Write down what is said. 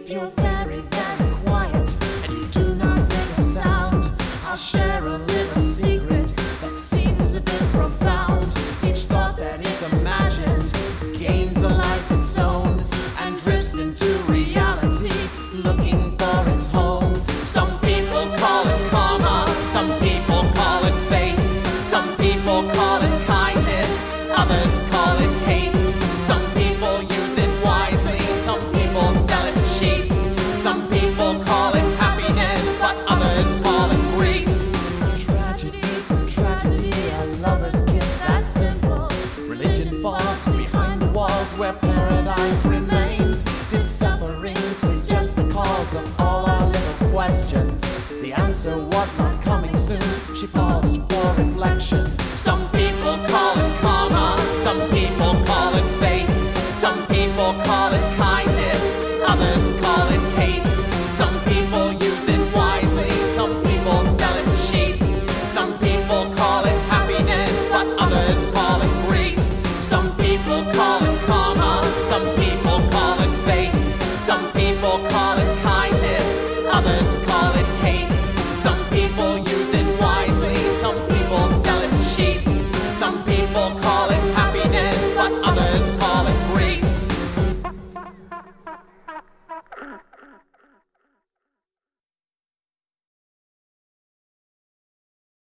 If you're very, very quiet and you do not make a sound, I'll share a little secret that seems a bit profound. Each thought that is imagined gains a life its own and drifts into reality, looking for its home. Some people call it karma, some people call it fate, some people call it kindness, others call it hate. Some people use it wisely, some people sell it cheap. Some people call it happiness, but others call it grief. Tragedy for tragedy, a lover's kiss that's simple. Religion falls behind the walls where paradise remains. Did suffering suggest the cause of all our little questions? The answer was not coming soon. She paused for reflection. Some people call it karma, some people call it fate, some people call it kindness, others call it hate. Some people use it wisely, some people sell it cheap. Some people call it happiness, but others call it